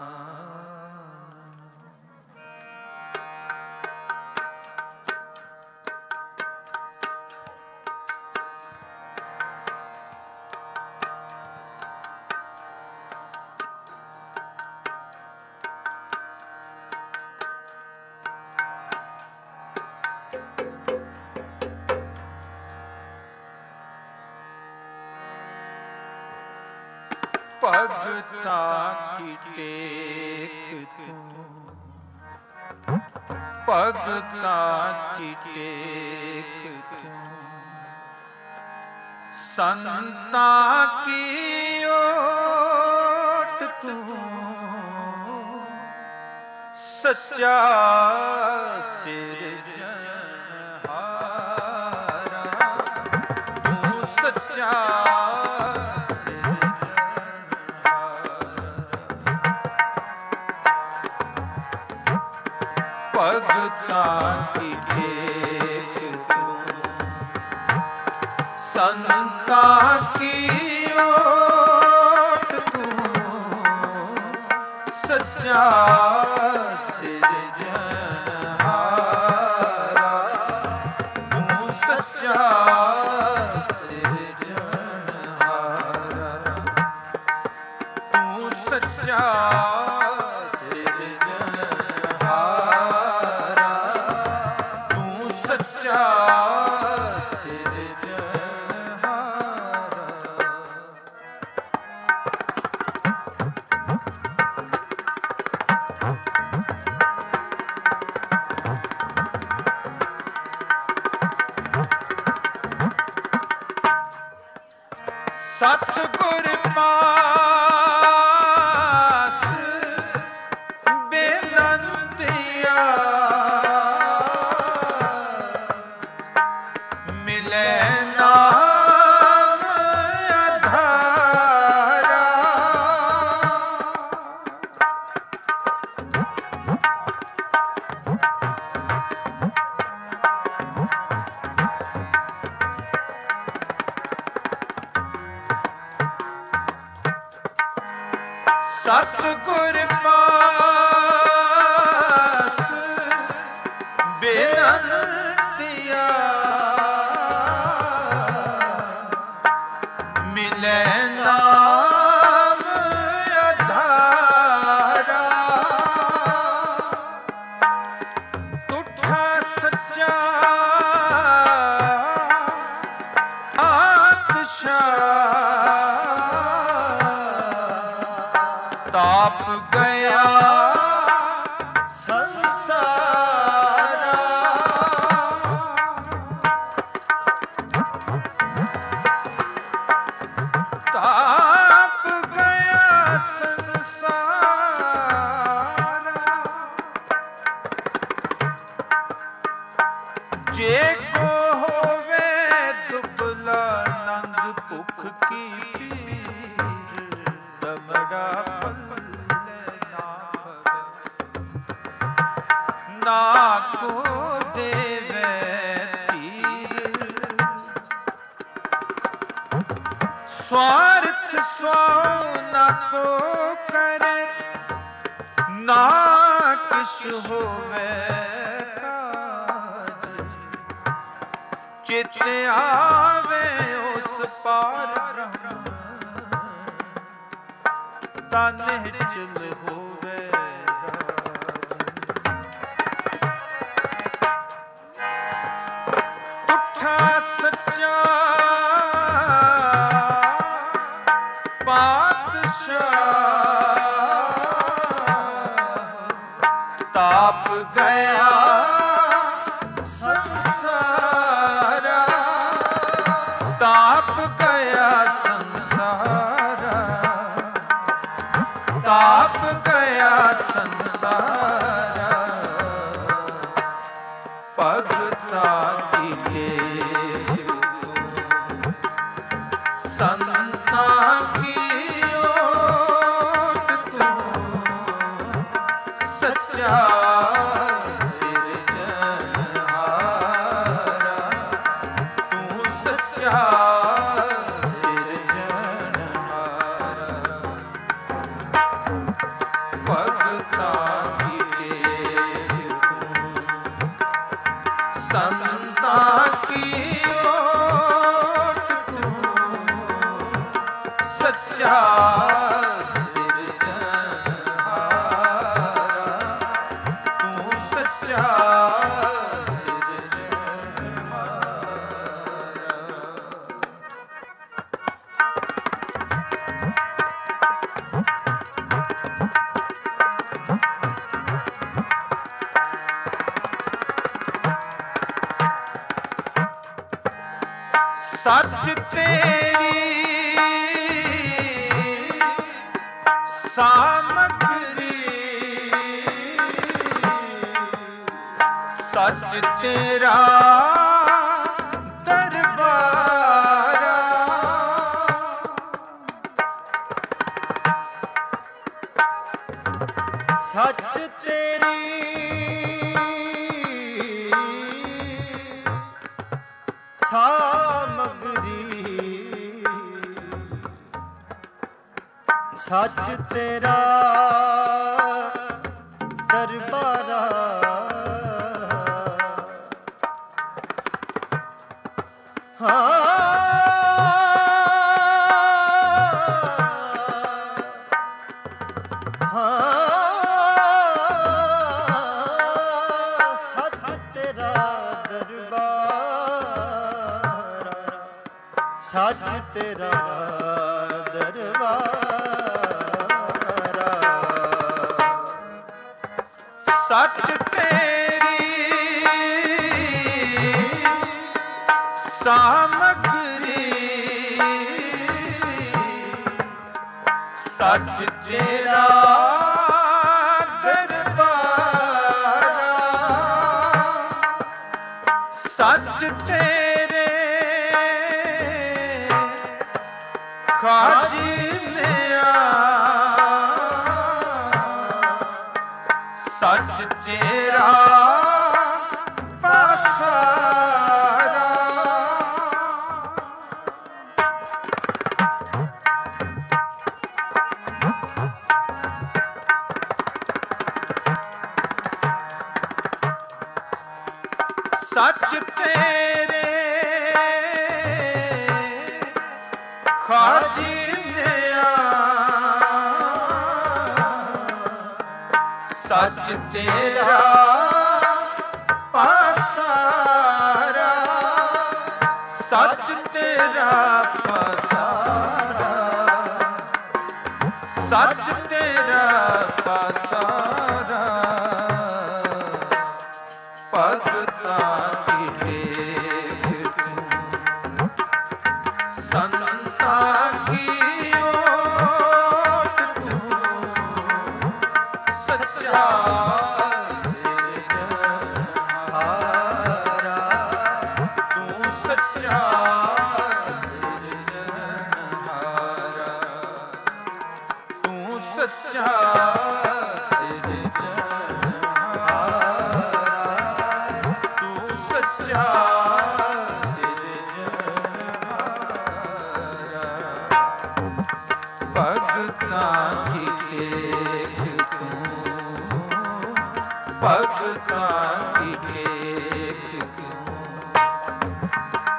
ਭਗਤਾਂ ਕੀ ਟੇਕ ਤੂੰ, ਭਗਤਾਂ ਕੀ ਟੇਕ ਤੂੰ, ਸੰਤਾਂ ਕੀ ਓਟ ਤੂੰ, ਸੱਚਾ ਸਿਰਜਣਹਾਰਾ ਤੂੰ, ਸੱਚਾ ਭਗਤਾਂ ਕੀ ਟੇਕ ਤੂੰ, ਸੰਤਾਂ ਕੀ ਓਟ ਤੂੰ, ਸੱਚਾ ਸਿਰਜਣਹਾਰਾ ਤੂੰ, ਸੱਚਾ ਸਿਰਜਣਹਾਰਾ ਤੂੰ, ਸੱਚਾ ਸਤਿਗੁਰ ਪਾਸ ਬੇਨੰਤੀਆ, ਮਿਲੇ ਨਾਮ ਆਧਾਰਾ, ਸਤਿਗੁਰ ਪਾਸ ਬੇਨੰਤੀਆ, ਮਿਲੇ ਨਾਮ ਆਧਾਰਾ, ਤੁਠਾ ਸੱਚਾ ਆਤਸ਼ਾ, ਤਾਪ ਗਿਆ ਸੰਸਾਰਾ, ਤਾਪ ਗਿਆ ਸੰਸਾਰਾ, ਜੇ ਕੋ ਹੋਵੇ ਦੁਬਲਾ ਨੰਗ ਭੁੱਖ ਕੀ ਪੀਰ, ਦਮੜਾ ਨਾ ਕੋ ਦੇਵੇ ਧੀਰ, स्वार्थ सो न को करे, ना किश होवे काज। ਚੇਤੇ ਆਵੇ ਉਸ ਪਾਰ ਬ੍ਰਹਮ ਤਾਂ ਨਿਹਚਲ ਹੋਵੇ ਤੁਠਾ ਸੱਚਾ ਤਾਪ ਗਿਆ ਸੰਸਾਰਾ, ਤਾਪ ਗਿਆ ਸੰਸਾਰਾ, ਤਾਪ ਗਿਆ ਸੰਸਾਰਾ। ਭਗਤਾ ਕੀ ਲੇਖ ਸੰਤਾਂ ਕੀ ਓਟ ਤੂੰ ਸੱਚਾ ਸਿਰਜਣਹਾਰਾ, ਤੂੰ ਸੱਚਾ ਸਿਰਜਣਹਾਰਾ। ਭਗਤਾਂ ਕੀ ਲੇਖ ਸੰਤਾਂ ਕੀ ਓਟ ਤੂੰ ਸੱਚਾ ਸੱਚ ਤੇਰੀ ਸਾਮਗਰੀ, ਸੱਚ ਤੇਰਾ ਦਰਬਾਰਾ, ਸੱਚ ਤੇਰੀ ਸਾਮਗਰੀ, ਸੱਚ ਤੇਰਾ ਦਰਬਾਰਾ। ਹਾਂ ਸੱਚ ਤੇਰਾ ਦਰਬਾਰਾ, ਸੱਚ ਤੇਰੀ ਸਾਮਗਰੀ, ਸੱਚ ਤੇਰਾ ਦਰਬਾਰਾ, ਸੱਚ ਤੇਰੇ ਖਾਜਿਨਿਆ, ਸੱਚ ਤੇਰਾ ਪਾਸਾਰਾ। ਸੱਚ ਤੇਰੇ ਖਾਜਿਨਿਆ, ਸੱਚ ਤੇਰਾ ਪਾਸਾਰਾ, ਸੱਚ ਤੇਰਾ ਪਾਸਾਰਾ, ਸੱਚ ਤੇਰਾ ਪਾਸਾਰਾ। ਭਗਤਾਂ ਕੀ ਲੇਖ ਤੂੰ ਸੰਤਾਂ ਕੀ ਓਟ ਤੂੰ ਸੱਚਾ ਸਿਰਜਣਹਾਰਾ, ਤੂੰ ਸੱਚਾ ਸਿਰਜਣਹਾਰਾ, ਤੂੰ ਸੱਚਾ ਭਗਤਾਂ ਕੀ ਲੇਖ ਤੂੰ, ਭਗਤਾਂ ਕੀ ਲੇਖ ਤੂੰ।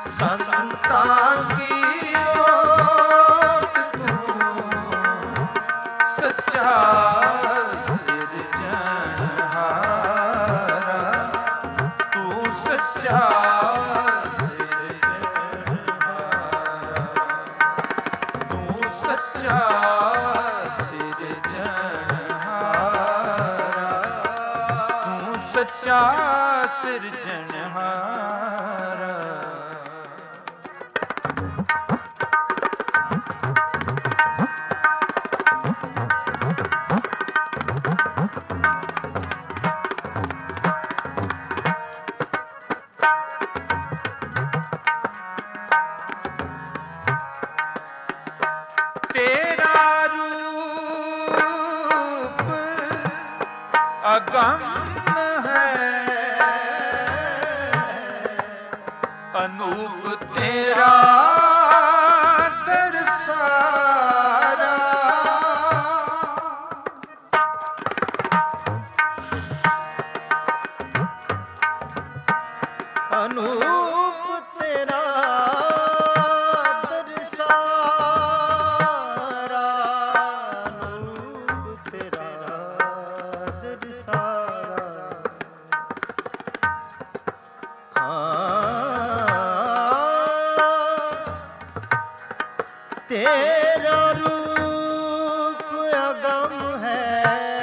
ਸੱਚਾ ਸਿਰਜਣਹਾਰਾ। ਅਗੰਮ ਹੈ ਅਨੂਪ ਤੇਰਾ ਦਰਸਾਰਾ। ਅਨੂਪ ਤੇਰਾ ਦਰਸਾਰਾ। ਅਨੂਪ ਤੇਰਾ ਤੇਰਾ ਰੂਪ ਅਗੰਮ ਹੈ,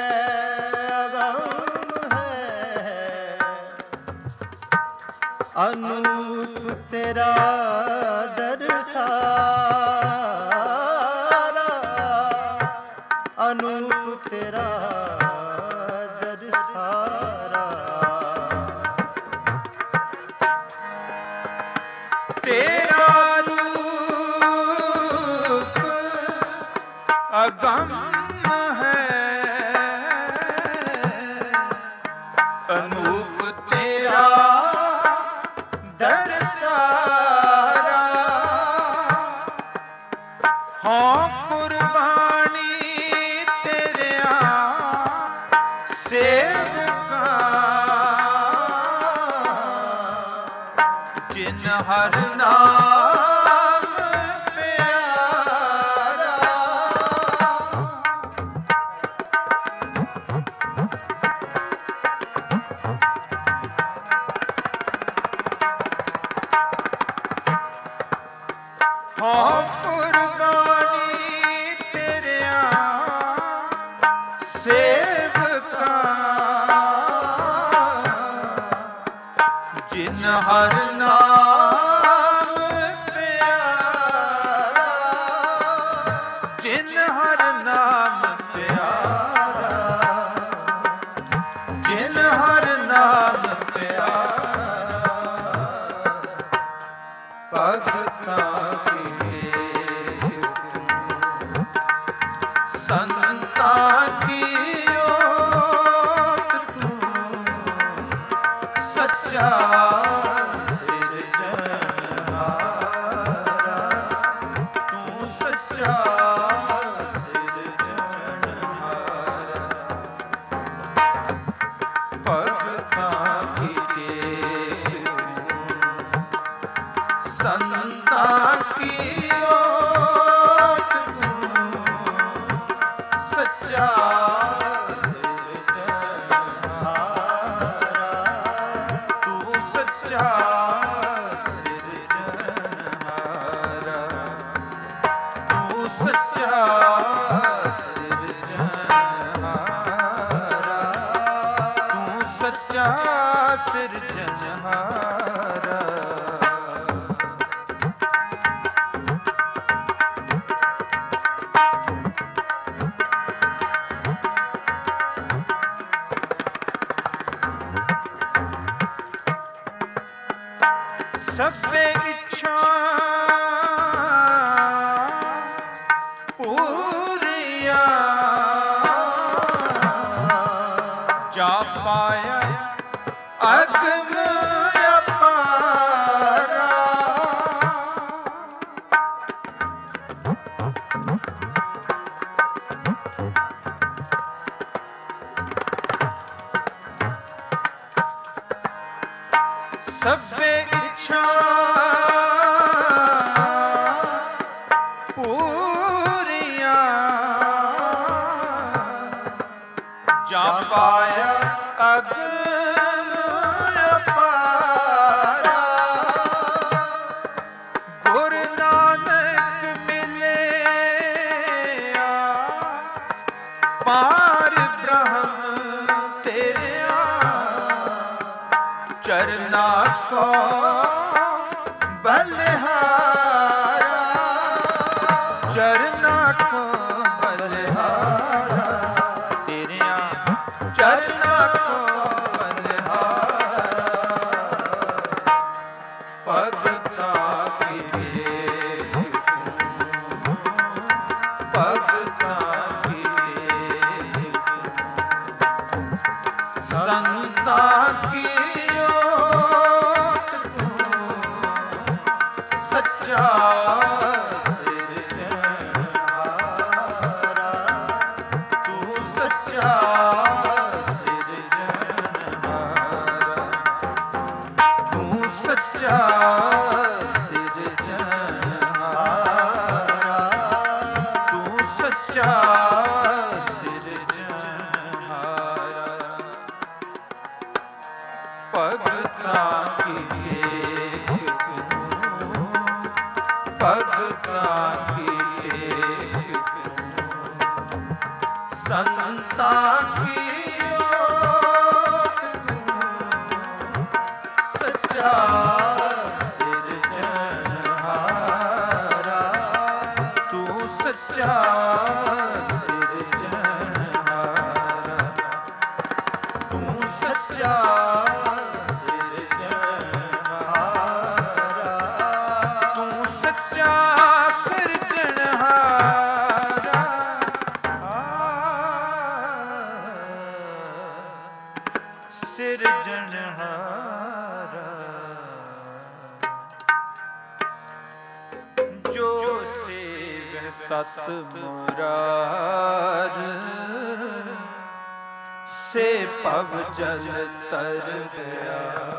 ਅਗੰਮ ਹੈ ਅਨੂਪ ਤੇਰਾ ਦਰਸਾਰਾ। ਅਨੂਪ ਤੇਰਾ ਦਰਸਾਰਾ। ਤੇਰਾ ਅਗੰਮ ਹੈ ਅਨੂਪ ਤੇਰਾ ਦਰਸਾਰਾ। ਹਾਂ ਕੁਰਬਾਨੀ ਤੇਰਿਆਂ ਸੇਵਕਾਂ ਜਿਨ ਹਰ ਨਾਮ ਪਿਆਰਾ। ਹਾਂ ਕੁਰਬਾਨੀ ਤੇਰਿਆਂ ਸੇਵਕਾਂ ਜਿਨ ਹਰ ਨਾਮ ਪਿਆਰਾ। ਜਿਨ ਹਰ ਨਾਮ ਪਿਆਰਾ। ਜਿਨ ਹਰ ਨਾਮ ਪਿਆਰਾ। ਭਗਤਾਂ ਸੰਤਾਂ ਕੀ ਓਟ ਤੂੰ ਸੱਚਾ ਸਿਰਜਣਹਾਰਾ। ਤੂੰ ਸੱਚਾ ਸਿਰਜਣਹਾਰਾ। ਭਗਤਾਂ ਕੀ ਸੰਤਾਂ ਕੀ ਓਟ ਤੂੰ ਸੱਚਾ ਸਿਰਜਣਹਾਰਾ। ਤੂੰ ਸੱਚਾ ਸਿਰਜਣਹਾਰਾ। ਤੂੰ ਸੱਚਾ ਸਿਰਜਣਹਾਰਾ। ਤੂੰ ਸੱਚਾ ਸਿਰਜਣਹਾਰਾ। ਸਭੇ ਇੱਛਾ ਪੂਰੀਆਂ ਜਾ ਪਾਇਆ ਅਗਮ ਅਪਾਰਾ। ਸਭੇ ਇੱਛਾ ਪੂਰੀਆਂ ਜਾ ਪਾਇਆ ਅਗਮ ਅਪਾਰਾ। ਗੁਰ ਨਾਨਕ ਮਿਲਿਆ ਪਾਰ ਬ੍ਰਹਮ ਤੇਰਿਆ। ਚਰਨਾ ਕੋ ਬਲਿਹਾਰਾ, ਚਰਨਾ ਕੋ ਬਲਿਹਾਰਾ, ਤੇਰਿਆਂ ਚਰਨਾ ਕੋ ਬਲਿਹਾਰਾ, ਭਗਤਾਂ ਕੀ ਵੇਖ ਤੂੰ, ਭਗਤਾਂ ਕੀ ਵੇਖ ਸੰਤਾਂ ਕੀ ਸੱਚਾ ਸਿਰਜਣਹਾਰਾ, ਤੂੰ ਸੱਚਾ ਸਿਰਜਣਹਾਰਾ, ਤੂੰ ਸੱਚਾ ਸਿਰਜਣਹਾਰਾ, ਤੂੰ ਸੱਚਾ ਸਿਰਜਣਹਾਰਾ, ਭਗਤਾਂ ਕੀ ਭਗਤਾਂ ਕੀ ਏਕ ਤੂੰ, ਸੰਤਾਂ ਕੀ ਓਟ ਤੂੰ, ਸੱਚਾ ਸਿਰਜਣਹਾਰਾ, ਤੂੰ ਸੱਚਾ ਸਿਰਜਣਹਾਰਾ, ਤੂੰ ਸੱਚਾ ਸਿਰਜਣਹਾਰਾ, ਜੋ ਸੇਵ ਸਤ ਮੁਰਾਰ, ਸੇ ਭਵ ਜਲ ਤਰ ਗਿਆ,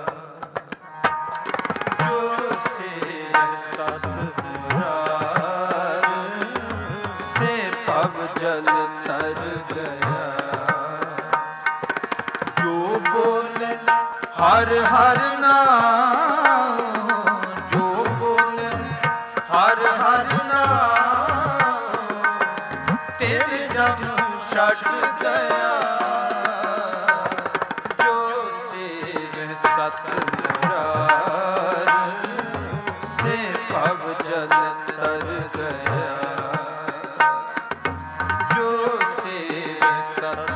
ਜੋ ਸੇਵ ਸਤ ਮੁਰਾਰ, ਸੇ ਭਵ ਜਲ ਤਰ ਗਿਆ, ਜੋ ਬੋਲੇ ਹਰ ਹਰ ਨਾਮ, ਜੋ ਬੋਲੇ ਹਰ ਹਰ ਨਾਮ, ਤੇਰੇ ਜਮ ਛੱਡ ਗਿਆ, ਜੋ ਸੇਵ ਸਤ ਮੁਰਾਰ, ਸੇ ਭਵ ਜਲ ਤਰ ਗਿਆ, ਜੋ ਸੇਵ ਸਤ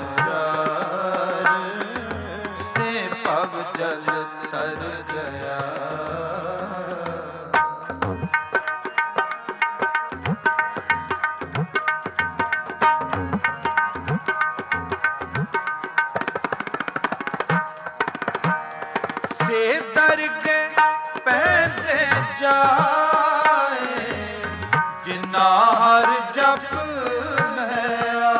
ਭਵ ਜਲ ਤਰ ਗਿਆ। ਸੇ ਦਰਗੇ ਪੈਂਦੇ ਜਾਏ, ਜਿਨਾ ਹਰ ਜਪ ਲਿਆ,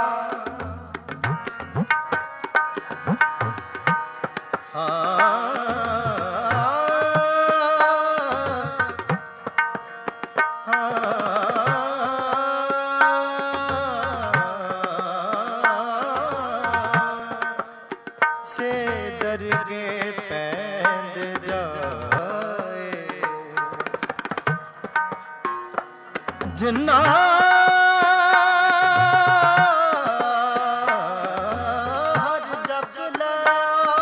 ਸੇ ਦਰਗੇ ਪੈਂਦ ਜਾਏ, ਜਿਨਾ ਹਰ ਜਪ ਲਿਆ,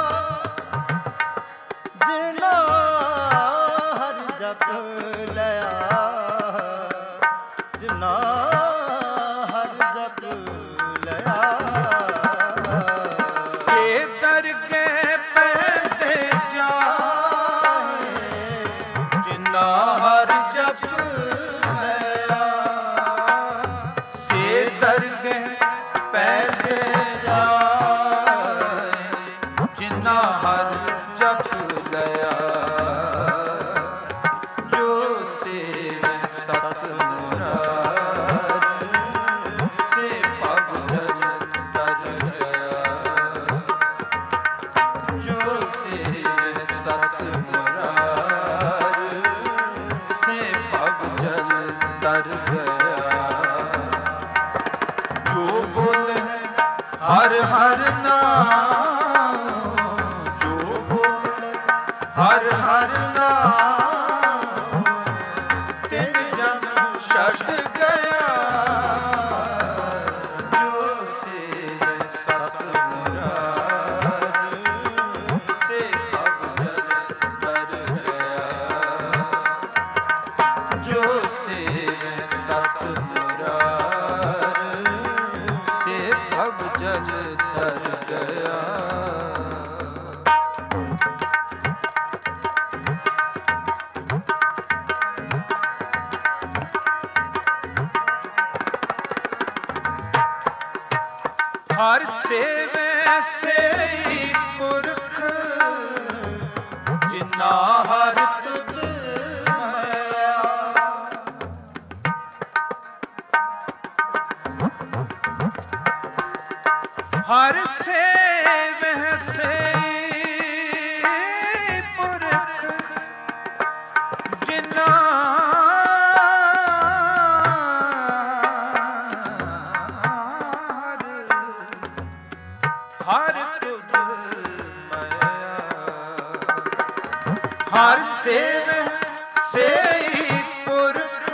ਜਿਨਾ ਹਰ ਜਪ ਲਿਆ, ਜਿਨਾ ਹਰ ਜਪ ਲਿਆ, ਦਰਗੇ ਪੈਂਦੇ ਜਾਏ, ਜਿਨਾ ਹਰ ਜਪ ਲਿਆ, ਸੇ ਦਰਗੇ ਪੈਂਦੇ ਜਾਏ, ਜਿਨਾ ਹਰ ਜਪ ਲਿਆ, ਜੋ ਸੇਵ ਸਤ ਮੁਰਾਰ, ਸੇ ਭਵ ਜਲ ਤਰ ਗਿਆ, ਜੋ ਸੇਵ ਸਤ ਮੁਰਾਰ, ਸੇ ਭਵ ਜਲ ਤਰ ਗਿਆ, ਜੋ ਬੋਲੇ ਹਰ ਹਰ ਨਾਮ, ਜੋ ਬੋਲੇ ਹਰ ਹਰ ਨਾਮ, ਤਿਨ ਜਨ ਛੱਡ ਗਿਆ, ਜੋ ਸੇਵ ਸਤ ਮੁਰਾਰ, ਸੇ ਭਵ ਜਿਨਾ ਹਰ ਤੁਧ ਮਾਇਆ। ਹਰ ਸੇਵਹਿ ਸਈ ਪੁਰਖ ਜਿਨਾ ਹਰ ਤੁਧ ਮਾਇਆ। ਹਰ ਸੇਵਹਿ ਸਈ ਪੁਰਖ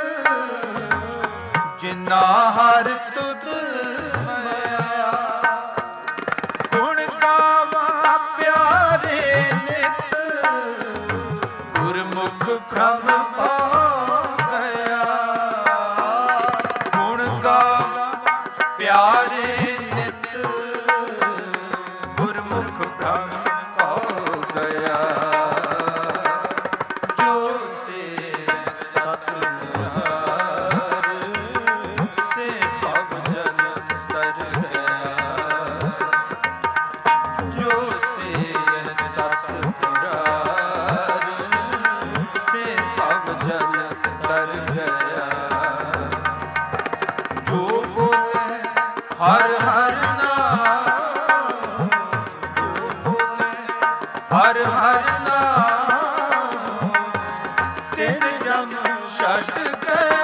ਜਿਨਾ ਹਰ ਤੁਧ ਮਾਇਆ। ਗੁਣ ਗਾਵਾਂ ਪਿਆਰੇ ਨਿਤ ਗੁਰਮੁਖ ਭ੍ਰਮ ਪਾ ਗਿਆ। ਗੁਣ ਗਾਵਾਂ ਪਿਆਰੇ ਨਿਤ ਗੁਰਮੁਖ ਭ੍ਰਮ ਪਾ ਗਿਆ। ਜੋ ਸੇ ਸਤਿਗੁਰ ਸੇ ਭਵ ਜਨ ਤਰ ਗਿਆ। ਜੋ ਸੇ ਸਤਿਗੁਰ ਸੇ ਭਵ ਜਨ ਤਰ ਗਿਆ। ਜੋ ਬੋਲੇ ਹਰ ਹਰ ਨਾਮ, ਜੋ ਬੋਲੇ ਹਰ ਹਰ ਨਾਮ ਤਿਨ ਜਮ ਛੱਡ ਗਿਆ।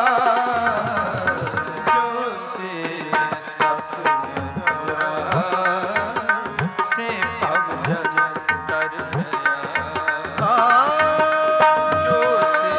ਜੋ ਸੇ ਸਤਿਗੁਰ ਸੇ ਭਵ ਜਨ ਤਰ ਗਿਆ। ਜੋ ਸੇ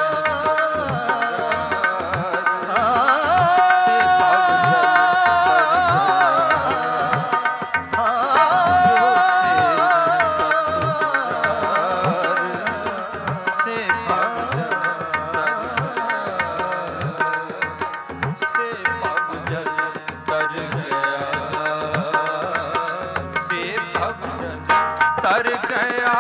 ਤਰ ਗਿਆ।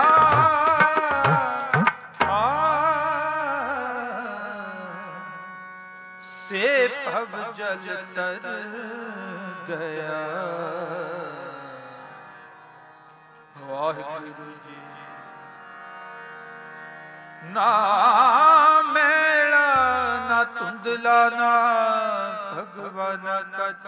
ਸੇ ਭਵ ਜਲ ਤਰ ਗਿਆ। ਵਾਹਿਗੁਰੂ ਜੀ। ਨਾ ਮੇਲਾ ਨਾ ਧੁੰਦਲਾ ਨਾ ਭਗਵਾਨ ਕਛ।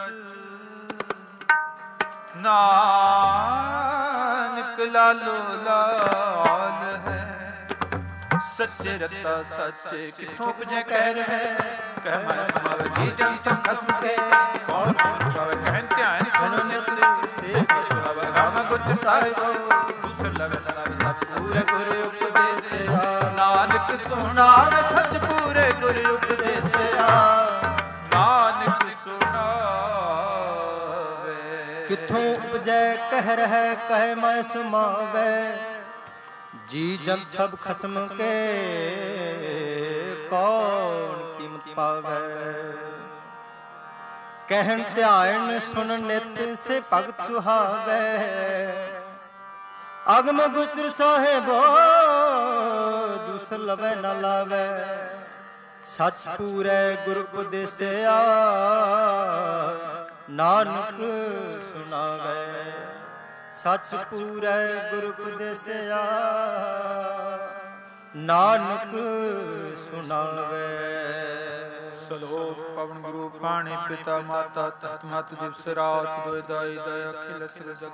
ਨਾਨਕ ਲਾਲੋ ਲਾਲ ਹੈ। ਸੱਚੇ ਰਤਾ ਸੱਚੇ ਕਿਥੋਂ ਉਪਜੈ ਕਹਿ ਰਹਿ। ਕਹਿ ਮੈਂ ਸਮਾਵੈ ਜੀ ਜਨ ਸਭ ਖਸਮ ਕੇ। ਕੌਣ ਕੌਣ ਪਾਵੇ ਕਹਿਨ ਧਿਆਨ ਸੁਨੋ ਨਿਤ। ਸੇ ਸੁਣਾਵੈ ਰਾਮ ਗੁਰ ਸਾਹਿਬੋ। ਦੂਸਰ ਲਵੇ ਲਾਵੇ ਸਭ ਪੂਰੇ ਗੁਰ ਉਪਦੇਸਿਆ। ਨਾਨਕ ਸੁਣਾਵੈ ਸੱਚ ਪੂਰੇ ਗੁਰ ਉਪਦੇਸਿਆ। ਨਾਨਕ ਸੁਣਾਵੈ ਕਿਥੋਂ ਉਪਜੈ ਕਹਿ ਰਹਿ ਕਹਿ ਮੈਂ ਸਮਾਵੈ। ਜੀ ਜਨ ਸਭ ਖਸਮ ਕੇ ਕੌਣ ਕੀਮਤ ਪਾਵੈ। ਕਹਿਣ ਧਿਆਨ ਸੁਣ ਨਿਤ ਸੇ ਭਗਤ ਸੁਹਾਵੈ। ਅਗਮ ਗੁਰ ਸਾਹਿਬੋ ਦੂਸਰ ਲਵੈ ਨ ਲਾਵੈ। ਸੱਚ ਪੂਰੈ ਗੁਰ ਉਪਦੇਸਿਆ। ਨਾਨਕ ਸੁਣਾਵੈ। ਸੱਚ ਪੂਰੈ ਗੁਰ ਉਪਦੇਸਿਆ। ਨਾਨਕ ਸੁਣਾਵੈ। ਸਲੋਕ ਪਵਨ ਗੁਰੂ ਪਾਣੀ ਪਿਤਾ ਮਾਤਾ ਤਤ ਮਤ ਦਿਵਸ ਰਾਤ ਦੋਇ ਦਾਈ ਦਇਆ ਅਖਿਲ ਸਿਰਜਗ।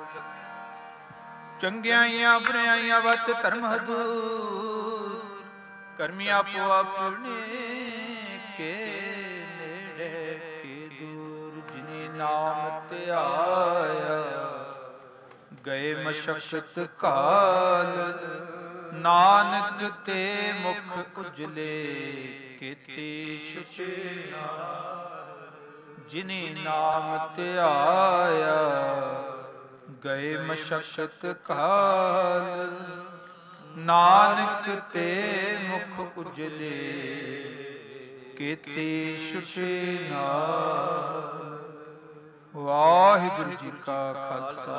ਚੰਗਿਆਈਆਂ ਬੁਰਾਈਆਂ ਵਤ ਧਰਮ ਹਦੂਰ। ਕਰਮੀ ਆਪੋ ਆਪਣੇ ਕੇ ਨੇੜੇ ਕੀ ਦੂਰ। ਜਿਨੀ ਨਾਮ ਧਿਆਇਆ ਗਏ ਮਸ਼ਕਤ ਕਾਲ। ਨਾਨਕ ਤੇ ਮੁਖ ਉਜਲੇ ਕੀਤੀ ਛੁਟੀ ਨਾਰ। ਜਿਨੀ ਨਾਮ ਧਿਆਇਆ ਗਏ ਮਸ਼ਕਤ ਕਾਲ। ਨਾਨਕ ਤੇ ਮੁਖ ਉਜਲੇ ਕੀਤੀ ਛੁਟੀ ਨਾਰ। ਵਾਹਿਗੁਰੂ ਜੀ ਕਾ ਖਾਲਸਾ